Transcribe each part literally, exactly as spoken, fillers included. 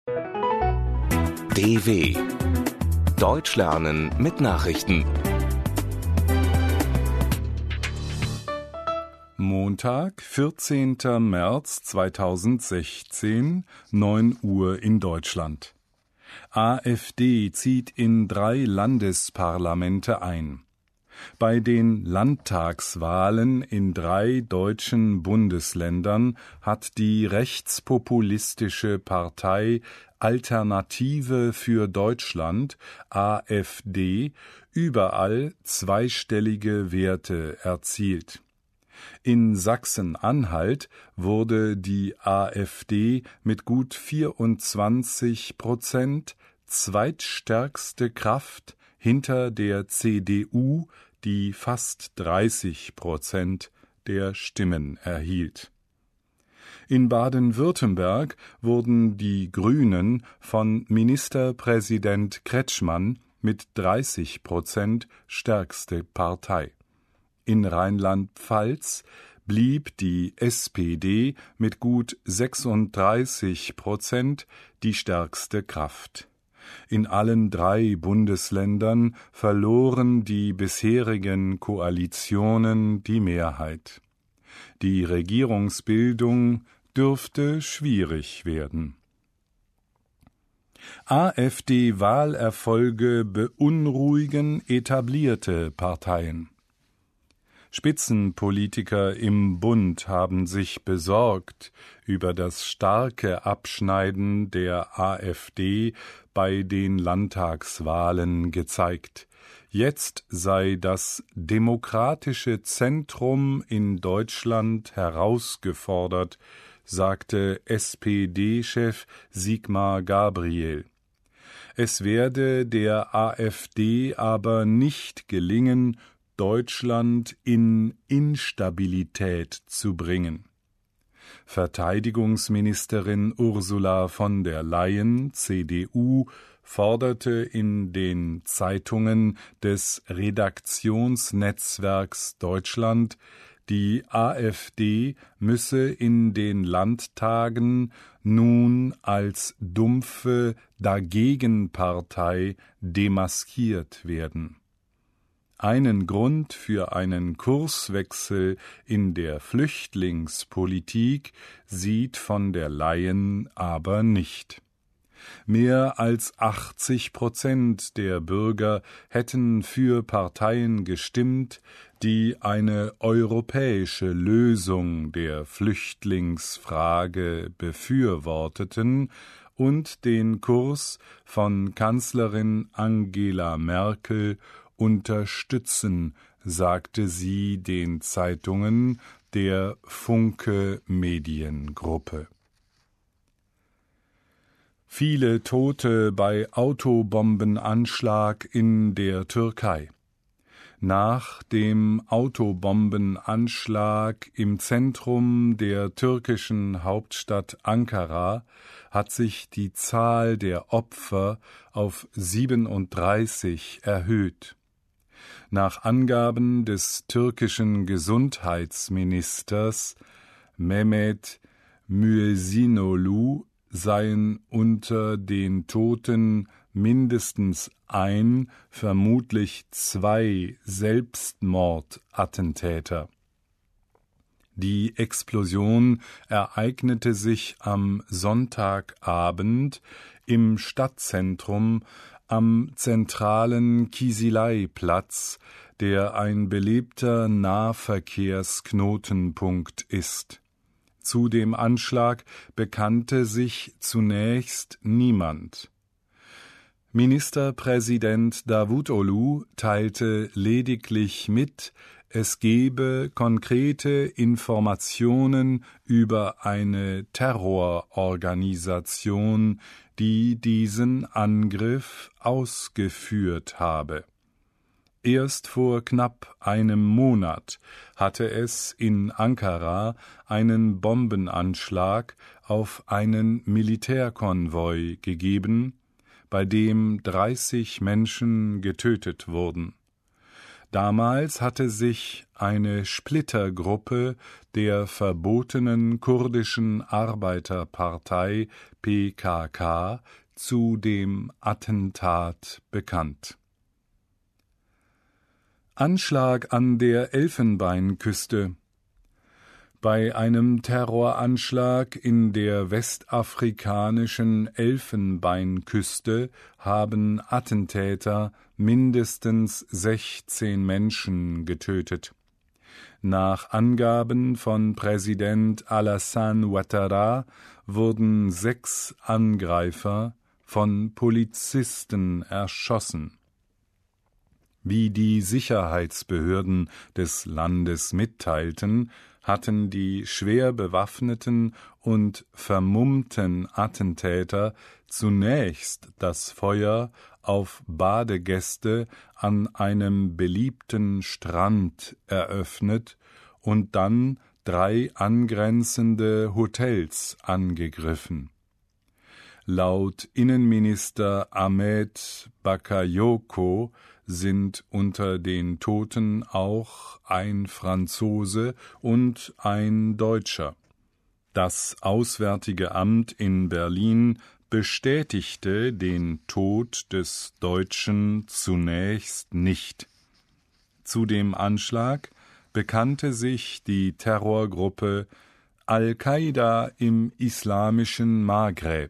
D W Deutsch lernen mit Nachrichten. Montag, vierzehnter März zweitausendsechzehn, neun Uhr in Deutschland. AfD zieht in drei Landesparlamente ein. Bei den Landtagswahlen in drei deutschen Bundesländern hat die rechtspopulistische Partei Alternative für Deutschland, AfD, überall zweistellige Werte erzielt. In Sachsen-Anhalt wurde die AfD mit gut vierundzwanzig Prozent zweitstärkste Kraft hinter der C D U, die fast dreißig Prozent der Stimmen erhielt. In Baden-Württemberg wurden die Grünen von Ministerpräsident Kretschmann mit dreißig Prozent stärkste Partei. In Rheinland-Pfalz blieb die S P D mit gut sechsunddreißig Prozent die stärkste Kraft. In allen drei Bundesländern verloren die bisherigen Koalitionen die Mehrheit. Die Regierungsbildung dürfte schwierig werden. AfD-Wahlerfolge beunruhigen etablierte Parteien. Spitzenpolitiker im Bund haben sich besorgt über das starke Abschneiden der AfD bei den Landtagswahlen gezeigt. Jetzt sei das demokratische Zentrum in Deutschland herausgefordert, sagte S P D-Chef Sigmar Gabriel. Es werde der AfD aber nicht gelingen, Deutschland in Instabilität zu bringen. Verteidigungsministerin Ursula von der Leyen, C D U, forderte in den Zeitungen des Redaktionsnetzwerks Deutschland, die AfD müsse in den Landtagen nun als dumpfe Dagegenpartei demaskiert werden. Einen Grund für einen Kurswechsel in der Flüchtlingspolitik sieht von der Leyen aber nicht. Mehr als achtzig Prozent der Bürger hätten für Parteien gestimmt, die eine europäische Lösung der Flüchtlingsfrage befürworteten und den Kurs von Kanzlerin Angela Merkel unterstützen, sagte sie den Zeitungen der Funke Mediengruppe. Viele Tote bei Autobombenanschlag in der Türkei. Nach dem Autobombenanschlag im Zentrum der türkischen Hauptstadt Ankara hat sich die Zahl der Opfer auf siebenunddreißig erhöht. Nach Angaben des türkischen Gesundheitsministers Mehmet Müezzinoğlu seien unter den Toten mindestens ein, vermutlich zwei Selbstmordattentäter. Die Explosion ereignete sich am Sonntagabend im Stadtzentrum am zentralen Kisilay-Platz, der ein belebter Nahverkehrsknotenpunkt ist. Zu dem Anschlag bekannte sich zunächst niemand. Ministerpräsident Davutoglu teilte lediglich mit, es gebe konkrete Informationen über eine Terrororganisation, die diesen Angriff ausgeführt habe. Erst vor knapp einem Monat hatte es in Ankara einen Bombenanschlag auf einen Militärkonvoi gegeben, bei dem dreißig Menschen getötet wurden. Damals hatte sich eine Splittergruppe der verbotenen kurdischen Arbeiterpartei P K K zu dem Attentat bekannt. Anschlag an der Elfenbeinküste. Bei einem Terroranschlag in der westafrikanischen Elfenbeinküste haben Attentäter mindestens sechzehn Menschen getötet. Nach Angaben von Präsident Alassane Ouattara wurden sechs Angreifer von Polizisten erschossen. Wie die Sicherheitsbehörden des Landes mitteilten, hatten die schwer bewaffneten und vermummten Attentäter zunächst das Feuer auf Badegäste an einem beliebten Strand eröffnet und dann drei angrenzende Hotels angegriffen. Laut Innenminister Ahmed Bakayoko sind unter den Toten auch ein Franzose und ein Deutscher. Das Auswärtige Amt in Berlin bestätigte den Tod des Deutschen zunächst nicht. Zu dem Anschlag bekannte sich die Terrorgruppe Al-Qaida im islamischen Maghreb.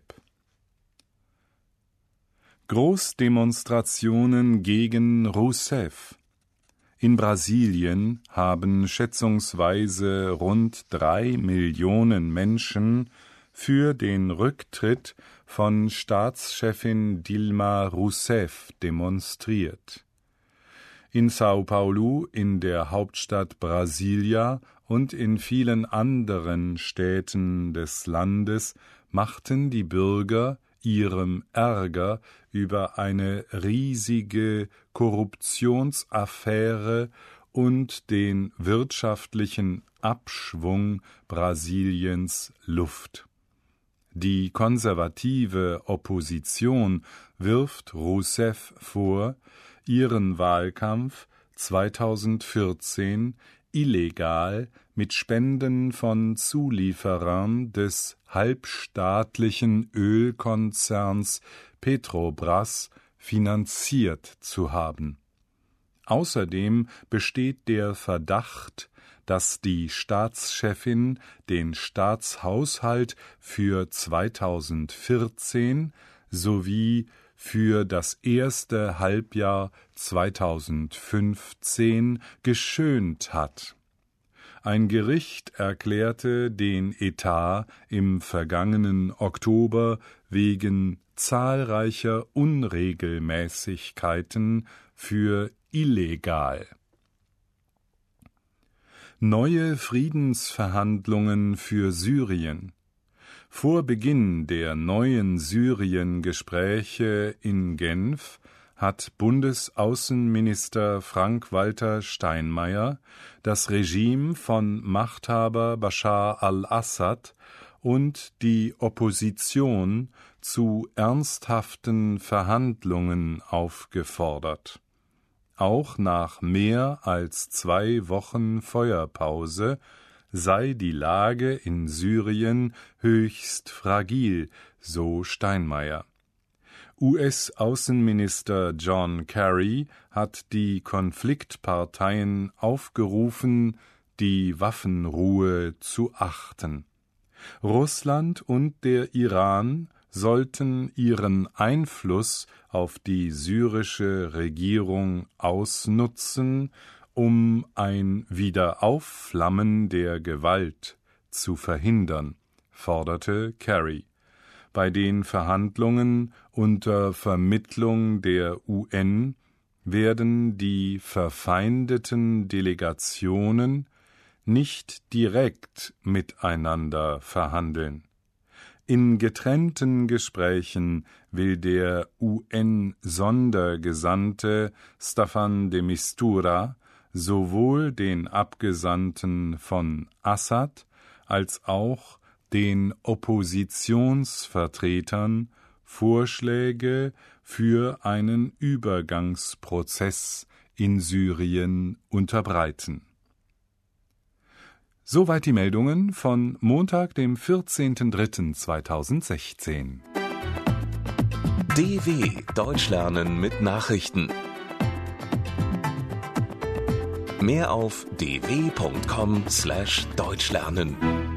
Großdemonstrationen gegen Rousseff. In Brasilien haben schätzungsweise rund drei Millionen Menschen für den Rücktritt von Staatschefin Dilma Rousseff demonstriert. In São Paulo, in der Hauptstadt Brasilia und in vielen anderen Städten des Landes machten die Bürger ihrem Ärger über eine riesige Korruptionsaffäre und den wirtschaftlichen Abschwung Brasiliens Luft. Die konservative Opposition wirft Rousseff vor, ihren Wahlkampf zweitausendvierzehn illegal mit Spenden von Zulieferern des halbstaatlichen Ölkonzerns Petrobras finanziert zu haben. Außerdem besteht der Verdacht, dass die Staatschefin den Staatshaushalt für zweitausendvierzehn sowie für das erste Halbjahr zweitausendfünfzehn geschönt hat. Ein Gericht erklärte den Etat im vergangenen Oktober wegen zahlreicher Unregelmäßigkeiten für illegal. Neue Friedensverhandlungen für Syrien. Vor Beginn der neuen Syrien-Gespräche in Genf hat Bundesaußenminister Frank-Walter Steinmeier das Regime von Machthaber Bashar al-Assad und die Opposition zu ernsthaften Verhandlungen aufgefordert. Auch nach mehr als zwei Wochen Feuerpause sei die Lage in Syrien höchst fragil, so Steinmeier. U S-Außenminister John Kerry hat die Konfliktparteien aufgerufen, die Waffenruhe zu achten. Russland und der Iran sollten ihren Einfluss auf die syrische Regierung ausnutzen, um ein Wiederaufflammen der Gewalt zu verhindern, forderte Kerry. Bei den Verhandlungen unter Vermittlung der U N werden die verfeindeten Delegationen nicht direkt miteinander verhandeln. In getrennten Gesprächen will der U N-Sondergesandte Staffan de Mistura sowohl den Abgesandten von Assad als auch den Oppositionsvertretern Vorschläge für einen Übergangsprozess in Syrien unterbreiten. Soweit die Meldungen von Montag, dem vierzehnten dritten zweitausendsechzehn. D W Deutsch lernen mit Nachrichten. Mehr auf d w punkt com slash deutsch lernen.